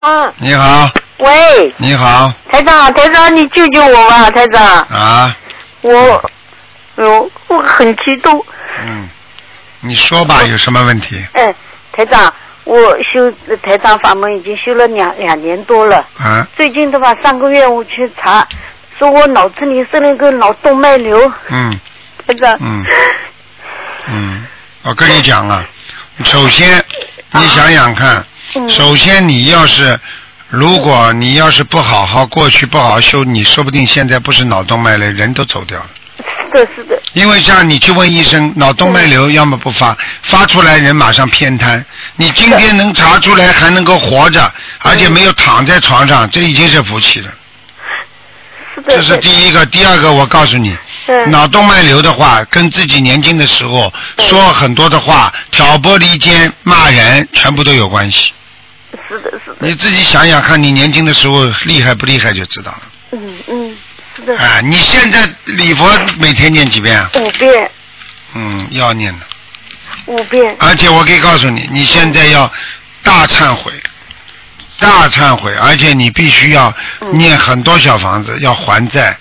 嗯。 你好。 喂。 你好。 台长，你救救我吧，台长。 啊。 我很激动。 你说吧，有什么问题？ 台长，我修台长法门已经修了两年多了。 啊。 最近的话，3个月我去查，说我脑子里生了一个脑动脉瘤。台长。 我跟你讲啊，首先你想想看，首先如果你要是不好好过去不好好修，你说不定现在不是脑动脉瘤，人都走掉了。 是的。 因为像你去问医生，脑动脉瘤要么不发出来人马上偏瘫。你今天能查出来还能够活着，而且没有躺在床上，这已经是福气了。这是第一个。第二个，我告诉你，脑动脉瘤的话，跟自己年轻的时候说很多的话，挑拨离间、骂人，全部都有关系。 是的。 你自己想想看，你年轻的时候厉害不厉害就知道了。 是的。 你现在礼佛每天念几遍啊 ？5遍。 要念的。 5遍。 而且我可以告诉你，你现在要大忏悔。而且你必须要念很多小房子，要还债。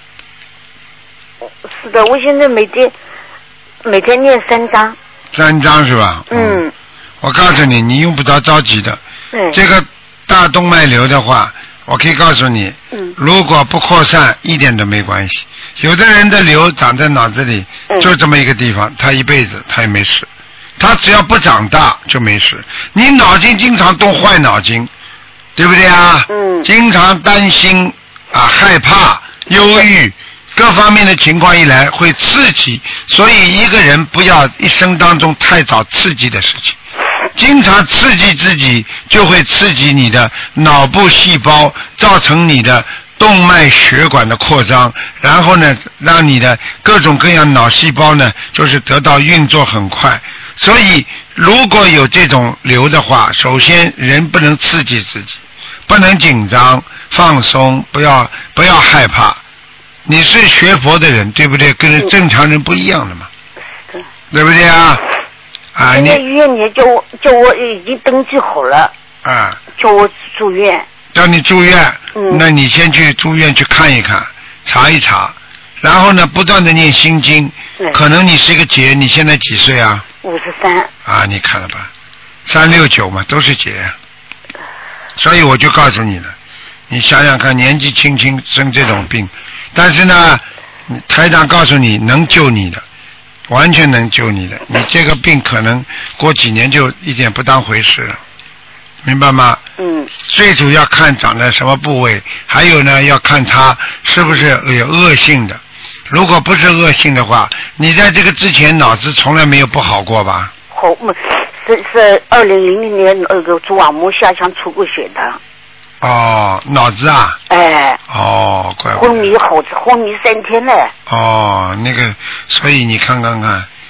是的，我现在每天念3章。 3章是吧？我告诉你，你用不着着急的。这个大动脉瘤的话，我可以告诉你，如果不扩散，一点都没关系。有的人的瘤长在脑子里，就这么一个地方，他一辈子他也没事。他只要不长大就没事。你脑筋经常动坏脑筋。对不对啊？经常担心害怕、忧郁，各方面的情况一来会刺激，所以一个人不要一生当中太早刺激的事情，经常刺激自己就会刺激你的脑部细胞，造成你的动脉血管的扩张，然后呢，让你的各种各样脑细胞呢，就是得到运作很快。所以如果有这种瘤的话，首先人不能刺激自己。不能紧张，放松，不要害怕。你是学佛的人，对不对？跟正常人不一样的嘛，对不对啊？ 现在医院里叫我已经登记好了。叫我住院。 叫你住院，那你先去住院去看一看，查一查，然后呢，不断的念心经。可能你是一个劫，你现在几岁啊？53。你看了吧，369嘛，都是劫。所以我就告诉你了，你想想看，年纪轻轻生这种病，但是呢，台长告诉你能救你的，完全能救你的。你这个病可能过几年就一点不当回事了，明白吗？最主要看长在什么部位，还有呢要看它是不是有恶性的。如果不是恶性的话，你在这个之前脑子从来没有不好过吧？ 是2000年那个蛛网膜下腔出过血的。 脑子啊？怪不得。 昏迷3天了。 那个，所以你看看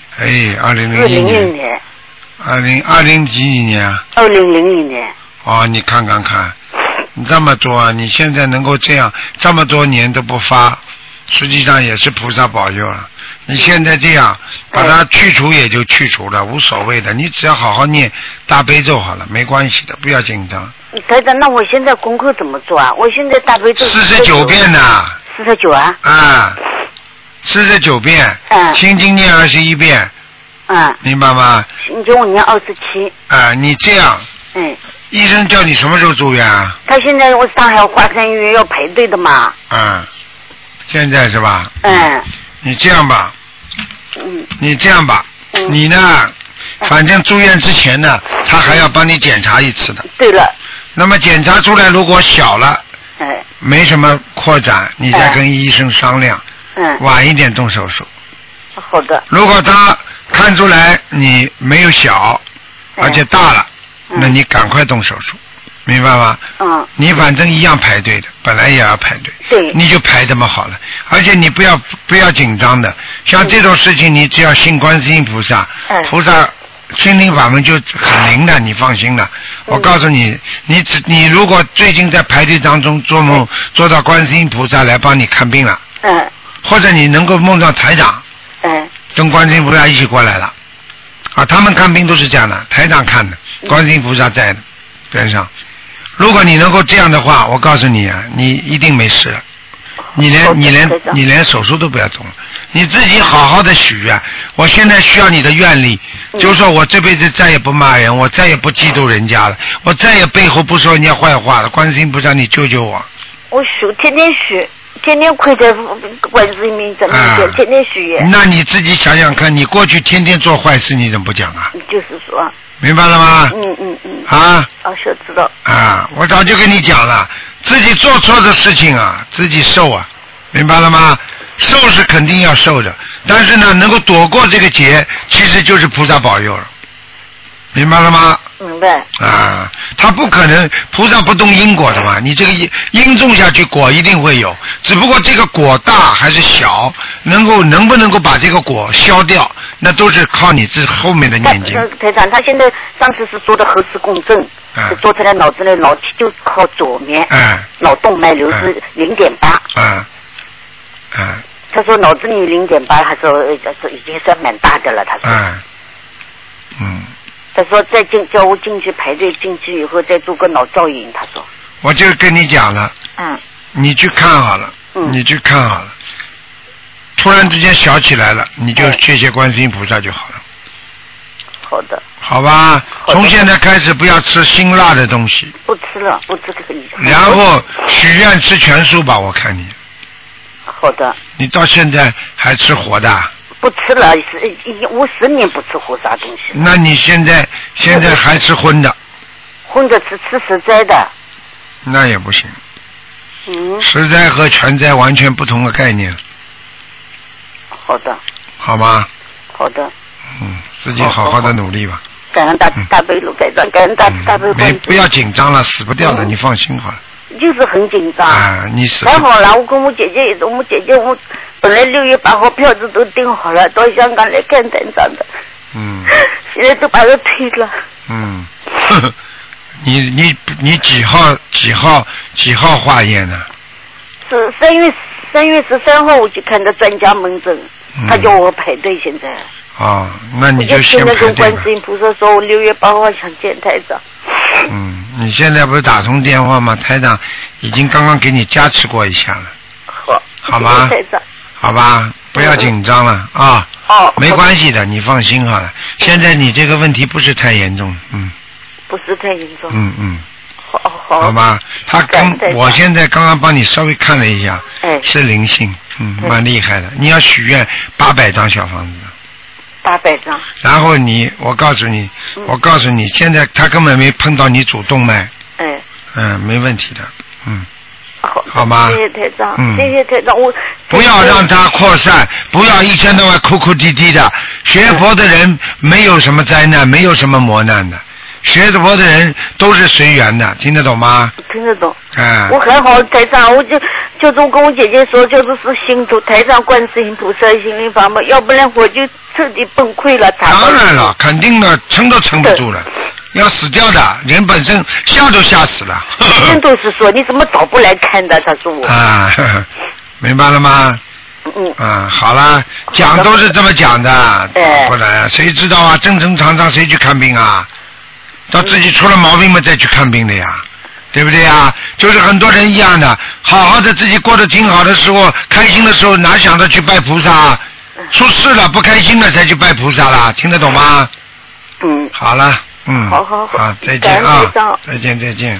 ，2001 年。 20几年啊 ？2000年。 你看看，你这么多，你现在能够这样这么多年都不发，实际上也是菩萨保佑了。你现在这样把它去除也就去除了，无所谓的，你只要好好念大悲咒好了，没关系的，不要紧张。 台长，那我现在功课怎么做啊？我现在大悲咒 49遍呢。 49啊 ？49遍。心经念21遍。明白吗？ 心经我念27。 你这样。医生叫你什么时候住院啊？ 他现在我上海华山医院要排队的嘛。 现在是吧？你这样吧，你呢，反正住院之前呢，他还要帮你检查一次的。 对了。 那么检查出来如果小了，没什么扩展，你再跟医生商量，晚一点动手术。 好的。 如果他看出来你没有小，而且大了，那你赶快动手术。明白吗？你反正一样排队的，本来也要排队， 对， 你就排这么好了。而且你不要紧张的，像这种事情，你只要信观世音菩萨，菩萨心灵法门就很灵的，你放心了。我告诉你，你如果最近在排队当中做梦做到观世音菩萨来帮你看病了，或者你能够梦到台长，跟观世音菩萨一起过来了，他们看病都是这样的，台长看的，观世音菩萨在的边上。 如果你能够这样的话，我告诉你啊，你一定没事了。你连手术都不要动了，你自己好好的许愿。我现在需要你的愿力，就是说我这辈子再也不骂人，我再也不嫉妒人家了，我再也背后不说人家坏话了。观世音菩萨，你救救我！ 我许，天天许，天天跪在观世音面前，天天许愿。 那你自己想想看，你过去天天做坏事，你怎么不讲啊？ 就是说。 明白了吗？啊。 是知道。 啊，我早就跟你讲了，自己做错的事情啊，自己受啊，明白了吗？受是肯定要受的，但是呢，能够躲过这个劫，其实就是菩萨保佑了，明白了吗？ 明白。 啊，他不可能，菩萨不动因果的嘛，你这个因种下去，果一定会有，只不过这个果大还是小，能不能够把这个果消掉，那都是靠你后面的念经。 台长，他现在上次是做的核磁共振，是做出来脑子的脑气就靠左面，脑动脉瘤是0.8。他说脑子里0.8，他说已经算蛮大的了，他说。他说再叫我进去排队，进去以后再做个脑造影。他说。 我就跟你讲了。你去看好了。你去看好了。突然之间小起来了，你就谢谢观世音菩萨就好了。 好的。 好吧，从现在开始不要吃辛辣的东西。 不吃了，不吃这个。 然后许愿吃全素吧，我看你。 好的。 你到现在还吃活的？ 不吃了，我10年不吃活啥东西。 那你现在还吃荤的？ 荤的吃实在的。 那也不行。实在和全在完全不同的概念。 好的。 好吗？ 好的。 自己好好的努力吧。 感恩大悲卢台长，感恩大悲观世音。 不要紧张了，死不掉的，你放心好了。 就是很紧张。 你死。 还好了，我跟我姐姐，我本来6月8号票子都订好了，到香港来看台长的。现在都把它推了。你几号化验呢？是3月13号我去看的专家门诊，他叫我排队现在。 那你就先排队吧。我跟观世音菩萨说，我6月8号想见台长。 你现在不是打通电话吗？台长已经刚刚给你加持过一下了。好吗？ 台长。 好吧，不要紧张了啊。没关系的，你放心好了。现在你这个问题不是太严重。 不是太严重。 好吧，我现在刚刚帮你稍微看了一下，是灵性，蛮厉害的。你要许愿800张小房子。 800张。然后我告诉你，现在他根本没碰到你主动脉。没问题的。好吗？ 谢谢台长。谢谢台长，我不要让它扩散，不要一天到晚哭哭啼啼的。学佛的人没有什么灾难，没有什么磨难的。学佛的人都是随缘的，听得懂吗？ 听得懂。我还好，台长，我就是我跟我姐姐说，就是信徒台长观世音菩萨心灵法门，要不然我就彻底崩溃了。 当然了，肯定的，撑都撑不住了，要死掉的人本身吓都吓死了。 人都是说你怎么早不来看的？他说我。 明白了吗？好了，讲都是这么讲的，不然谁知道啊？正正常常谁去看病啊？到自己出了毛病嘛，再去看病的呀，对不对呀？就是很多人一样的，好好的自己过得挺好的时候，开心的时候，哪想着去拜菩萨？出事了，不开心了才去拜菩萨啦，听得懂吗？好了， 好， 再见啊，再见。